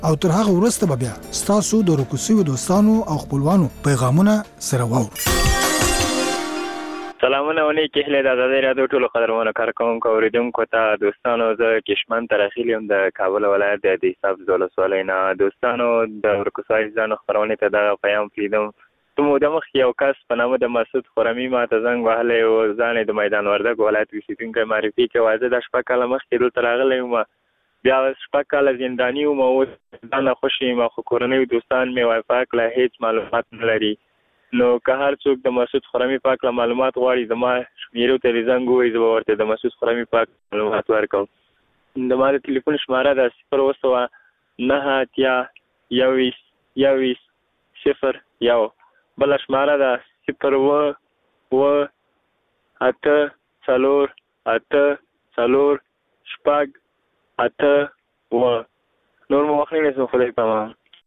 او تر هغه وروسته به بیا ستاسو د ورکوسیو دوستانو او خپلوانو پیغامونه سره واورو. سلامونه ونی کې هله د آزادۍ رادیو ټولو قدرمنو کارکونکو اوریدونکو ته دوستانو زه کشمن ترخیل یم د کابل ولایت د دیساب ولسوالۍ نه. دوستانو د ورکوسای ځانو خبرونه ته د پیغام لیدم ته مو د مخ یو کس په نامه د مسعود خرمی ما ته زنګ وهلی او ځان د میدان وردګ ولایت اوسیدونکی معرفي کوي. واځه د شپږ کاله مخکې دلته راغلی یم، بیا شپږ کاله زنداني وم او ځان خوشی یم، خو کورنۍ دوستان مې وای پاک له هیڅ معلومات نه لري. نو که هر څوک د مسعود خرمی پاک له معلومات غواړي زما شمیرو ته زنګ ووایي، زه به ورته د مسعود خرمی پاک معلومات ورکوم. د ما د ټلیفون شماره ده 029210101، بله شماره ده 0884848. نور مو وخت نه خدای پامان.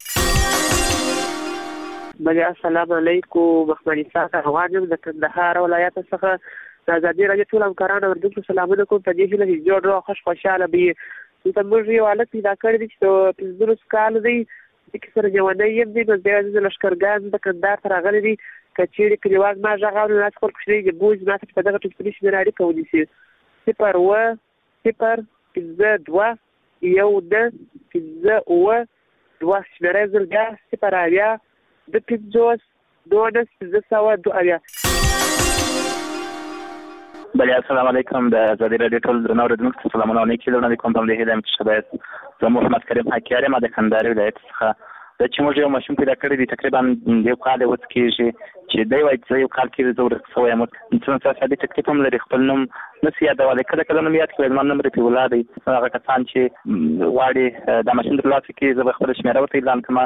بله السلام علیکم، محمد اسحاق افغانم د کندهار ولایت څخه د آزادۍ رادیو ټول همکارانو اوریدونکو سلامونه کوم. په دې هیله چې جوړ روغ خوشحاله وي. دلته موږ یو هلک پیدا کړی دی چې 15 کال دی، کې سره جوانی یم دی. نو بیا د لښکرګاه د کندهار ته راغلی دی. که چېرې کلیوال ما غږ اوري نو خپل کوچنی د بوج ما ته په دغه ټلیفوني شمېره اړیکه ونیسي 01052 شمېره یې زرګه 0 بله السلام علیکم. د آزادۍ رادیو ټول درنو اوریدونکو سلامونه او نیکې وړاندې کوم. په همدې هیله یم چې ښه باید. زه محمد کریم حقیار یم د کندهار ولایت څخه. دا چې موږ یو ماشوم پیدا کړی دی تقریبا یو کال یې اوس کېږي چې دی وایي چې زه یو کال کېږي زه ورک شوی یم. څومره سادي تکلیف هم لري، خپل نوم نسي یادولی، کله کله نوم یاد کړی زما نوم رفیع الله دی. هغه کسان چې غواړي دا ماشین ترلاسه کړي زه به خپله شمېره ورته اعلان کړم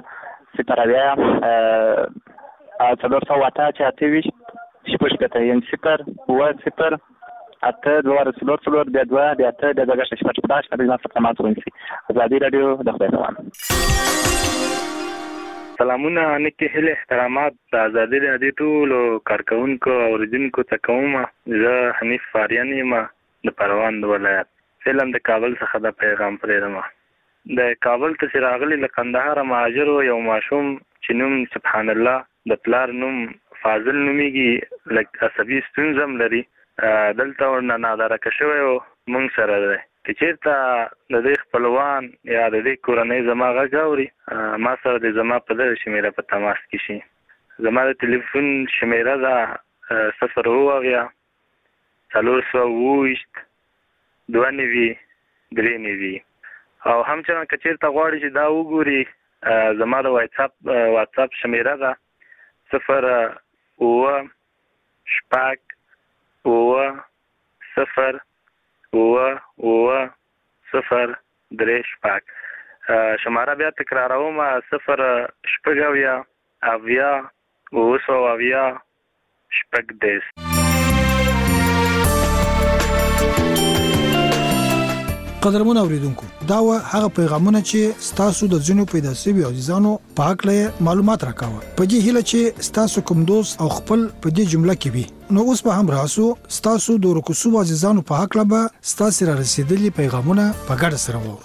0 یعنې 0 آزادۍ رادیو د خدای سلام. سلامونه نیکې هیلې احترامات د آزادۍ رادیو ټولو کارکونکو اوریدونکو ته کوم. زه حنیف فاریان یم د پروان ولایت. فعلا د کابل څخه د پیغام پرېږدم. د کابل ته چې راغلي له کندهار مهاجر یو ماشوم چې نوم سبحان الله د پلار نوم فاضل نومیږي، لږ عصبي ستونزه هم لري. دلته ورنه نادرکه شوی و موږ سره دی. که چېرته د دې خپلوان یا د دې کورنۍ زما غږ اوري ما سره د زما په دغه شمېره په تماس کې شي. زما د ټلیفون شمېره ده 0 او همچنان که چېرته غواړي چې دا وګوري زما د واتساپ شمېره ده 0 شماره بیا تکراروم 0 قدرمن اوریدونکو، دا و هغه پیغامونه چې ستاسو د ځینو پیدا شوي عزیزانو په حق له معلومات راکاوه. په دې هیله چې ستاسو کوم دوست او خپل په دې جمله کې وي. نو اوس به هم راسو ستاسو د ورکوسو عزیزانو په حق له ستاسو را رسیدلي پیغامونه په ګډه سره وورو.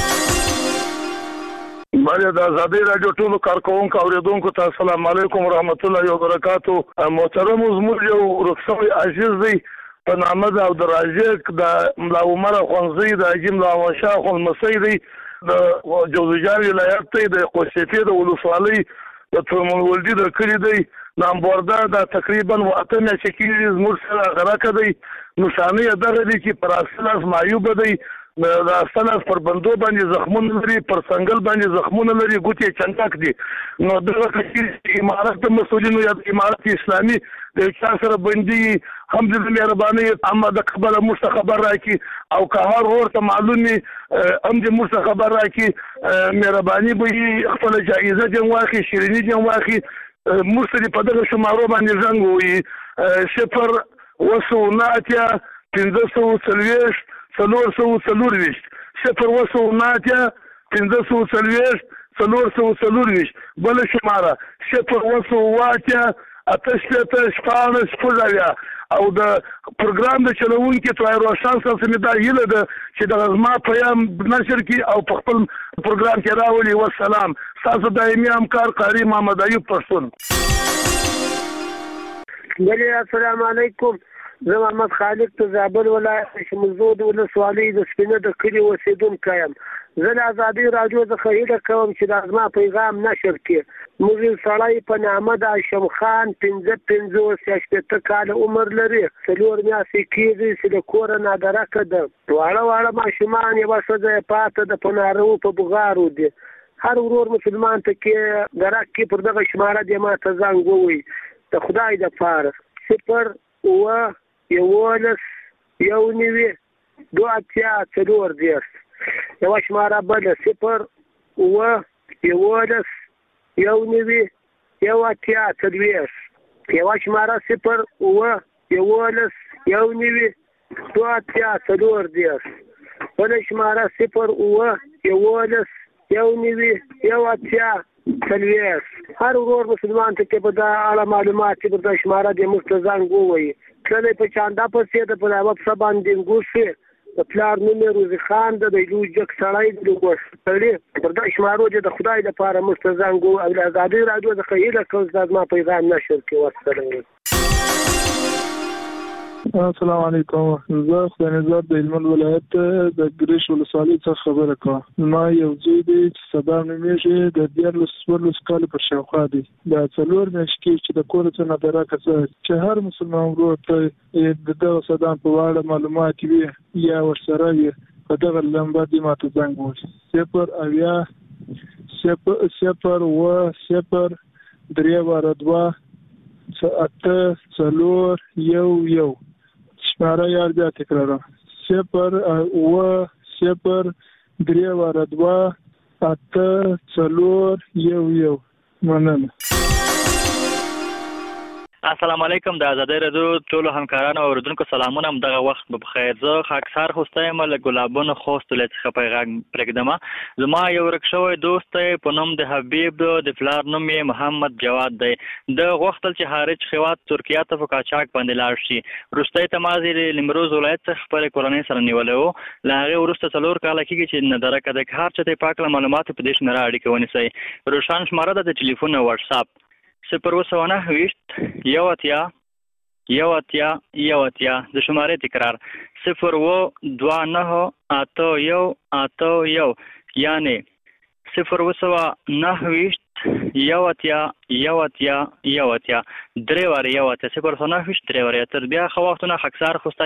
بله د آزادۍ رادیو ټولو کارکونکو اوریدونکو ته السلام علیکم ورحمت الله وبرکاتو. محترم زموږ یو رخصوي عزیز دی په نامه د عبدالرازق د ملا عمر خونزی د حاجي ملا شاه خونمسی دی د جوزجان ولایت دی د قوسیفې د ولسوالۍ د ترمن ولدي د کلي دی نامبورده د تقریبا 8 میاشتې کېږي زموږ سره غرقه دی. نشانه یې دغه دی چې پر اصلاس معیوبه دی، د اصلاس پر بندو باندې زخمونه لري، پر څنګل باندې زخمونه لري، ګوتې چنټک دي. نو دغه امارت د مسؤلینو یا د امارت اسلامي د چا سره بندي هم د مهرباني اما د قبل مست خبر راکي او که هر ورته معلومي هم د مست خبر راکي مهرباني به خپل جایزه جن واخي شیرینی جن واخي مرسل په دغه شمارو باندې زنګ وي 0 بل شماره 0 8 شپانه شپږاویا او د پروګرام د چلوونکي طاهر روشن صاحب څخه دا هیله ده چې د زما پیغام نشر کړي او په خپل پروګرام کې راولي. والسلام. تاسو دایمي همکار قاری محمد ایوب پښتون. السلام علیکم. زه محمد خالد ته زابل ولایت شمولزو د ولسوالۍ د سپینه د کلي اوسېدونکی یم. زه د ازادي راډیو څخه هیله کوم چې د زما پیغام نشر کړي. موږ یو سړی په نامه د هاشم خان 55 کاله عمر لري. 4 میاشتې کېږي چې د کوره نادرکه ده. واړه ماشومان یوه ښځه یې پاته ده په نارو په بغارو دي. هر ورور مسلمان ته کې درک کې پر دغه شماره دې ما ته زنګ ووایي د خدای دپاره 0 9 11 19 2 یوه شماره بله 0 9 11 19 2 یوه شماره 0 9 11 19 2 بله شماره 0 9 11 19 هر ورور مسلمان ته کې په دا اړه معلومات چې په دا شماره د موږ ته زنګ ووایي. کله په چاندا پسې د په هغه څه باندې ګوښې د پلار نوم یې روزي خان د یو جک سړی د ګوښ پر دا شمارو چې د خدای لپاره موږ ته زنګ ووایي. او د ازادي راډیو څخه هیله کوم چې زما پیغام نشر کړي. والسلام. السلام علیکم. زه خدای نظر د هلمند ولایت د ګریش ولسوالۍ څخه خبره کوم. ما یو زوی دی چې صدام نومیږي د 14 کالو پر شاوخوا دی. دا 4 میاشتې کې چې د کور څخه نادرکه چې هر مسلمان ورور ته د دغه صدام په اړه معلومات وي یا ورسره وي په دغه نمبر دې ما ته زنګ ووهي 0 اویا 0 0 3 2 8 4 1 شماره یار بیا تکرارم 0 9 0 3 2 8 4 1 مننه. السلام علیکم. د ازادي راډیو ټولو همکارانو او اوریدونکو سلامونه. دغه وخت په خیر. زه خاکسار خوسته یم له ګلابونو خوست ولایت څخه پیغام پرېږدم. زما یو ورک شوی دوست په نوم د حبیب د پلار نوم یې محمد جواد دی. د غوښتل چې خارج هېواد ترکیه ته په قاچاق باندې لاړ شي. وروستی تماس یې نیمروز ولایت څخه خپلې کورنۍ سره نیولی و. له هغې وروسته 4 کاله کېږي چې نادرکه دی. که هر چا ته یې پاک له معلوماتو په دې شمېره اړیکه ونیسئ. روشن شماره ده د ټلیفون او وټساپ 0 9 11 د شمارې تکرار 0 2 9 8 1 یعنی 0 9 11 درې وارې 0 9 3 وارې. تر بیا ښه وختونه خاکسار خوسته.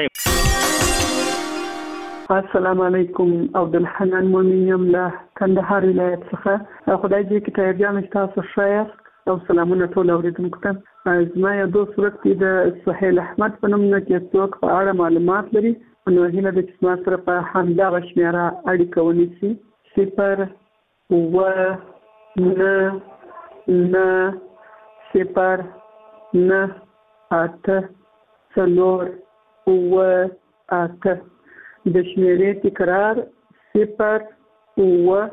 السلام علیکم. عبدالحنان مومن یم له کندهار ولایت څخه. خدای دې کې تایبیان تاسو ښه او سلامونه ټول اوریدونکو ته. زما یو دوست ورک دی د سهیل احمد په نوم نه چې څوک په اړه معلومات لري نو هیله ده چې زما سره په همدغه شمېره اړیکه ونیسي 0 9 8 4 8 د شمېرې تکرار 0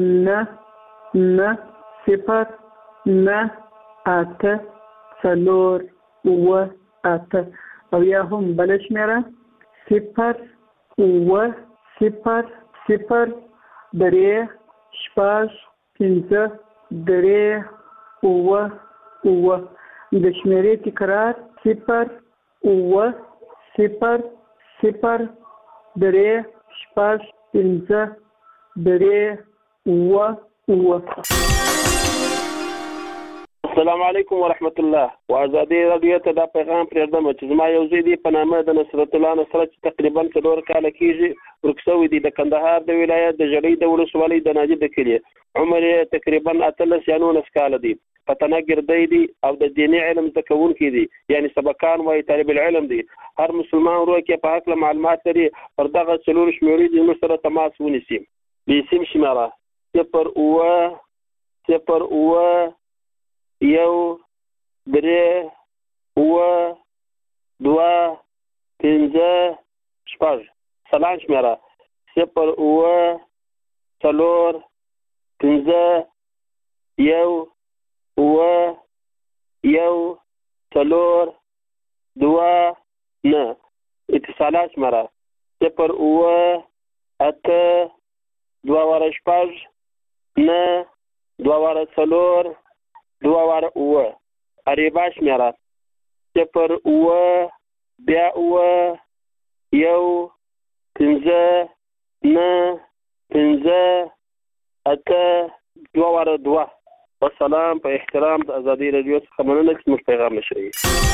9 0 9 8 4 8 او یا هم بل شمېره 0 9 0 0 3 5 5 3 د شمېرې تکرار 0 9 0 0 3 5 5 3 السلام علیکم ورحمت الله. وازادي راډیو ته دا پیغام پرېږدم چې زما یو زوی دی په نامه د نصرت الله نصرت چې تقریبا 4 کاله کېږي ورک شوی دی د کندهار د ولایت د ژړۍ د ولسوالۍ د ناجي د کلي. عمر یې تقریبا 18 یا 19 کاله دی. پتنه ګردی دی او د دیني علم زده کوونکی دی یعنی سبقان وایي طالب العلم دی. هر مسلمان ورور کې په هکله معلومات لري پر دغه 4 شمېرې د موږ سره تماس ونیسي. باسم شماره 0 9 1 3 2 5 6 سلام شماره 0 4 5 1 4 2 نه. اتصالات شماره 0-8-2-4 عریبه شماره 0-2-1-5-9-5-8-2. والسلام په احترام د ازادي رادیو څخه مننه چې موږ پیغام نشري.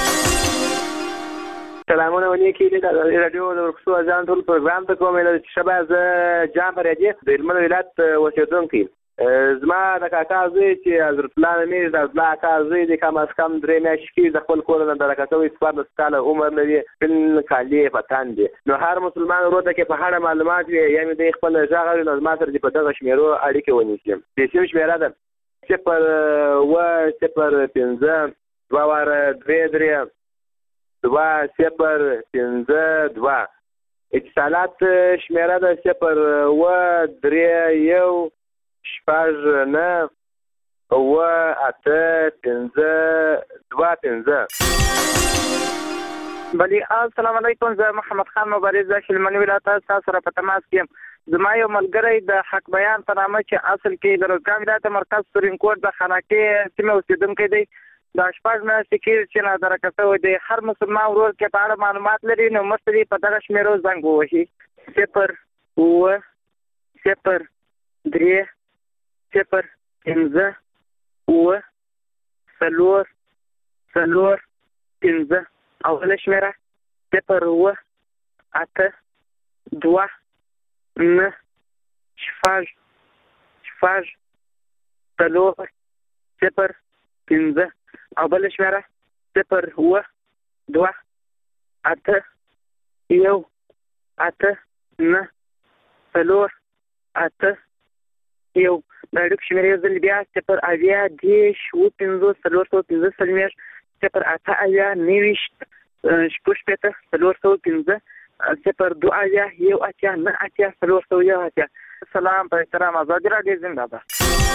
سلامونه ونیکي د ازادي رادیو د ورکسو اذان ټول پروګرام ته کوم چې شبه ز جام پرېږي د هلمند ولایت اوسېدونکی زما د کاکا زوی چې حضرت الله امیر د الله کاکا زوی د کم از کم 3 میاشتې کې د خپل کور نه درکه کوي 14 کاله عمر لري بل کالی پتان دي نو هر مسلمان وروته کې په هغه معلومات وي یعنی د خپل ځاغ نو ما سره په دغه شمیرو اړیکه ونیسم د سیم شمیره ده 0-5-2-2-3-2-0-5-2 اتصالات شمیره ده 0-3-1-8-5-2-5. بلی السلام علیکم زه محمد خان مبارز د هلمند ولایت تاسو سره په تماس کې زما یو ملګری د حق بیان په نامه چې اصل کې د روزګان ولایت مرکز سورین کوټ د خاناکي سیمه اوسیدونکی دی د شپږ میاشتې کې چې نادرکه شوی دی هر مسلمان ورور کې په اړه معلومات لري نو مستری په دغه شمیرو زنګ ووهي 0-3-4-5 اوله شمیره 0-8-2-5 او بل شمیره 0-2-8-9-4-8 یو د اړیکو شمیرې ځل بیا 0-8-10-15-4-15 0-8-9-4-15 0-2-1-9-4 سلام په احترام ازادي رادیو زنده باد.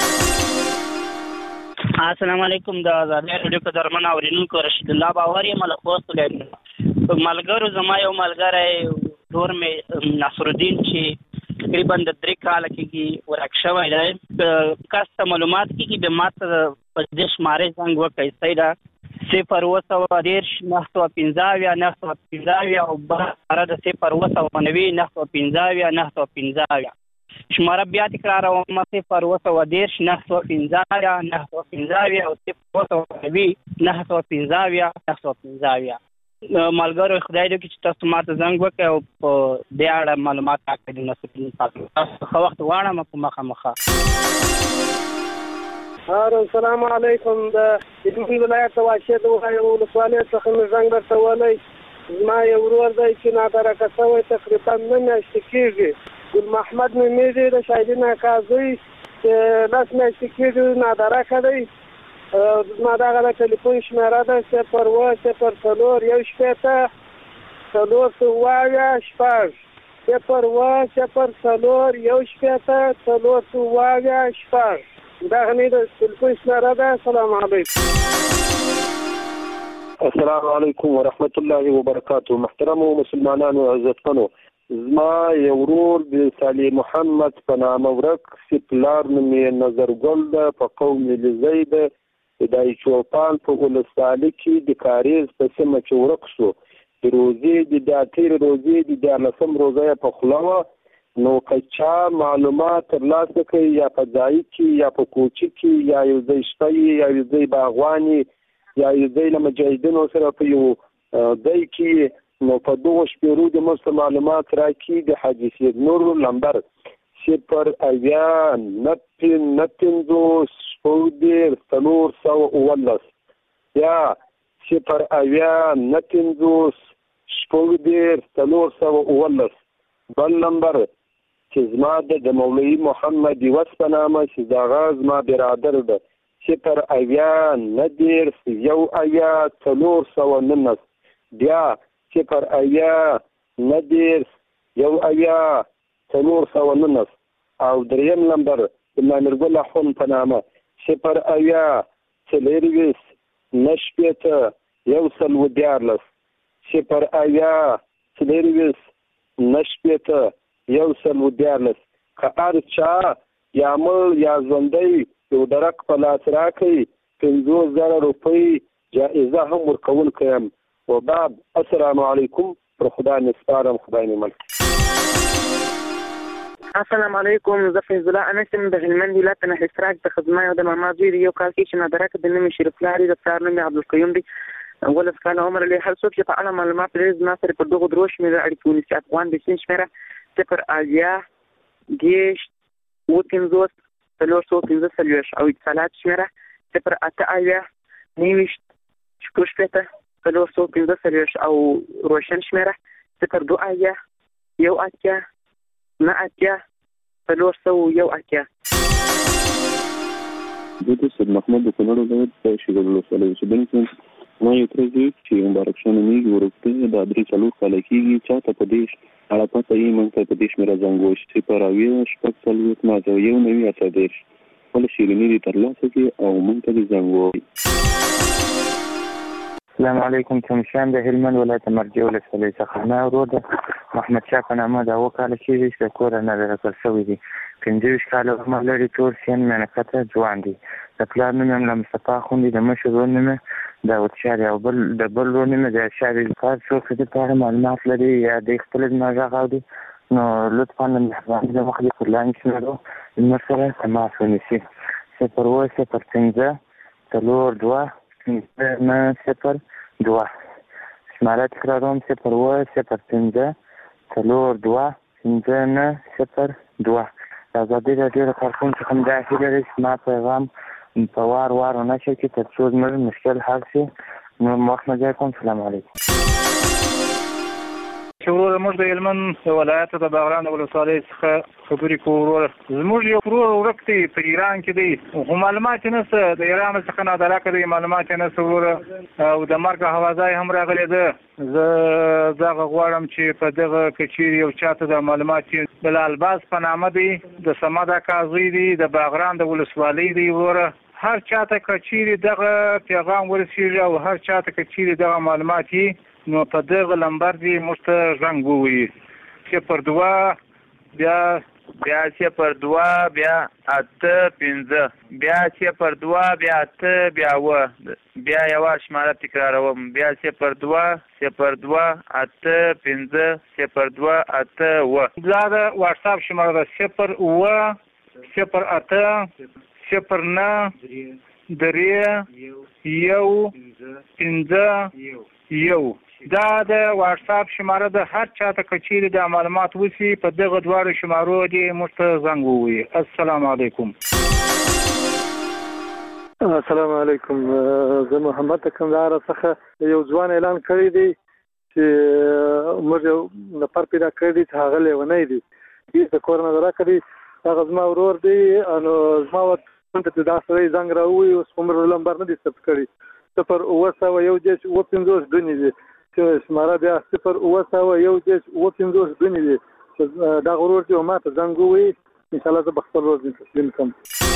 السلام علیکم د ازادي رادیو په درمن اورینونکو رشید الله باور یم له خوست ولایت ملګرو زما یو ملګری دور می نصر الدین چې تقریبا د 3 کال کې ورک شوی دی کاسته معلومات کې د ماته په دې شمارې څنګه وکړي سیدا 0-9-15 او بره د 0-9-15 شماره بیا تکراروم 0-9-15 او 0-9-15 ملګرو خدای دې چې تاسو ماته زنګ وکړئ او په دې اړه معلومات راکړئ نو تاسو خو وخت غواړم په مخه السلام علیکم د هلمند ولایت واشد ولسوالۍ څخه مې زنګ درته ولی زما یو ورور دی چې نادرکه شوی تقریبا 9 میاشتې کېږي ګل محمد نومیږي د شاهدین اکا زوی چې 10 میاشتې کېږي نادرکه دی زما دغه د ټلیفون شمیره ده 0-4-4-0-1-4-4-4-1-4 دغه نه د ټلیفون شمیره ده. السلام علیکم. السلام علیکم ورحمت الله وبرکاته. محترم مسلمانانو عزتمنو زما یو ورور د صالح محمد په نامه ورک سپلار نومې نظرګل ده په قوم لزی ده د چوپان په ولسوالۍ کې د کاریز په سیمه کې ورک شو د روزې د داتیر روزې د 14 روزه په خلاوه نو کچا معلومات ترلاسه کوي یا په ځای کې یا په کوچي کې یا یو ځای شته یا یو ځای باغواني یا یو ځای له مجاهدینو سره په یو ځای کې نو په دوه شپېرو د مرسته معلومات راکړي د حاجي سید نور نمبر 0-9-15 یا 0-9-15 بل نمبر چې زما د مولوي محمد یوس په نامه چې دغه زما برادر ده 0-9-4-4 بیا 0-9-4 او دریم نمبر د مامرګل اخون په نامه 0-9-4-1-14 صفر اویا څلېرویشت نهه شپېته 114 که هر چا یا مړ یا ژوندی یو درک په لاس راکړي 50,000 روپۍ جایزه هم ورکوونکی یم. وبعد السلام علیکم. پر خدای مې سپارم، خدای مې مل. السلام علیکم. زه فیض الله انس یم د هلمند ولایت نه حصراک د خدمه او د ماما زوی یو کال کې چې نادرک د نوم شریف لاري د پلار نوم عبدالقیوم دی. ولس کال عمر له هر څوک چې په اړه معلومات لري زما سره په دغه دروش مې اړیکې ونیسي. افغان د سین شمیره 0 50 415 او اتصالات شمیره 0 90 415 او روشن شمیره 02 1 نه اتیا 401. د سید محمد د کونړ ولایت په شیګل ولسوالۍ اوسېدونکی ما یو تر دې چې مبارک شانه میږي ورته د 3 کال کېږي چاته په دې اړه پته یې مونږ ته په دې شمیره زنګ وشي چې په راویه شپږ څلوېښت ماته یو نوي اته دېرش خپل شیریني دې ترلاسه کړي او مونږ ته دې زنګ ووهي. السلام علیکم. کمشان د هلمند ولایت مرجع ولسوالۍ څخه ما ورور د محمد شاه په نامه د 2 کاله کېږي چې د کوره نظر کړ شوی دی. 25 کاله عمر لري. ټول سین منکته ځوان دی. د پلار نوم یې مصطفی خوندي، د مشر ورور نوم داود شاري او د بل ورور نوم د شاري. کار څوک د پاره معلومات لري یا د خپل دماغ غاړي نو لطفا د مهرباني د مخدي پر لاین کې نو مسره تماس ونیسي. 0 تلور 2 0 شماره تکراروم 0 تلور 2 0 ازادي راډیو د کارکون څخه د اخیری رسما پیغام په وار ونشر کې تر څو زموږ مشکل حل شي. نو محمد علیکم. سلام علیکم. ورور موږ د هلمند ولایت د باغران ولسوالۍ څخه خبرې کوو. زموږ یو ورور ورک دی په ایران کې دی خو معلومات یې نشته. د ایران څخه نادرکه دی معلومات یې نشته وروره او د مرګ حوازه هم راغلی ده. زه دغه غواړم چې په دغه کچیر یو چاته د معلومات بلال باز په نامه دی د صمد قاضي دی د باغران د ولسوالۍ دی وروره. هر چاته کچیر دغه پیغام ورسیږي او هر چاته کچیر دغه معلومات نو په دغه لمبر دی موږ ته زنګ ووهي. 0 بیا 0 بیا 8 5 بیا 0 بیا 8 بیا و بیا یو شماره تکراروم بیا 0 8 5 0 8 و دا د واتساپ شماره ده 0 8 0 9 1 دا د واتساپ شماره د هر چاته کچېرې د معلومات وسی په دغه دواړو شمارو دی موږ ته زنګ ووهي. السلام علیکم. السلام علیکم. زه محمد کندهار څخه یو ځوان اعلان کړی دی چې موږ یو نفر پیدا کړی دی چې هغه لیونی دی د کور نه راکړي. هغه زما ورور دی نو زما ورته دا سړی زنګ راووهي. اوس عمر لمبر نه دی ثبت کړی. 0 9 دی شماره بیا 0 9 دی دا غرور دی او ما ته زنګ ووهي. انشاءالله زه به خپل ورور تسلیم کړم.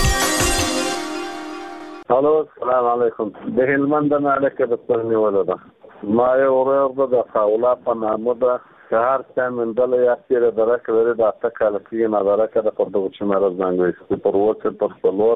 الو السلام علیکم. د هلمند نه اړیکه د خپل نیولو ده. ما یو ورور ده د خاوله په نامه ده که هر څه مندله یا تیره درک لري د 8 کاله کېږي نادرکه ده پر دغه شماره زنګ ووهي 0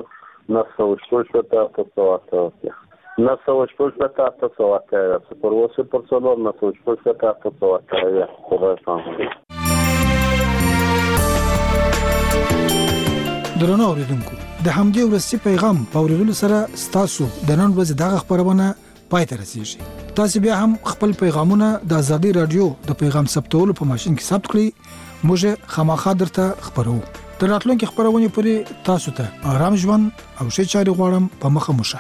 درنو اوریدونکو د همدې ورسې پیغام په اوریدلو سره ستاسو د نن ورځې دغه خبرونه پای ته رسیږي. تاسو بیا هم خپل پیغامونه د ازادي رادیو د پیغام ثبتولو په ماشين کې ثبت کړئ. موږ خامخا درته خبرو. تر راتلونکي خبرونه پورې تاسو ته آرام ژوند او ښه چاري غواړم. په مخه مشه.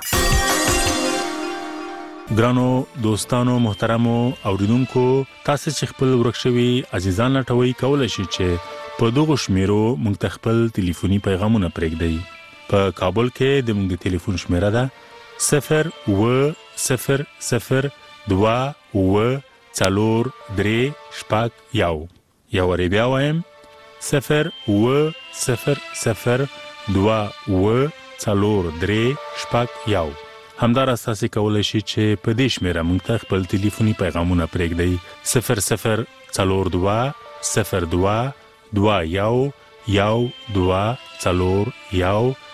ګرانو دوستانو محترمو اوریدونکو تاسو چې خپل ورکشوي عزیزان لټوي کولای شئ چې په دغه شمیرو مونږ ته خپل ټلیفوني پیغامونه پرېږدئ. په کابل کې د مونږ د ټلیفون شمیره ده 0 0 0 2 4 3 1 یو ری بیا وایم 0 0 0 2 4 3 1 همداراز تاسو کولای شئ چې په دې شمیره موږ ته خپل ټلیفوني پیغامونه پرېږدئ 0042 02 21 12 4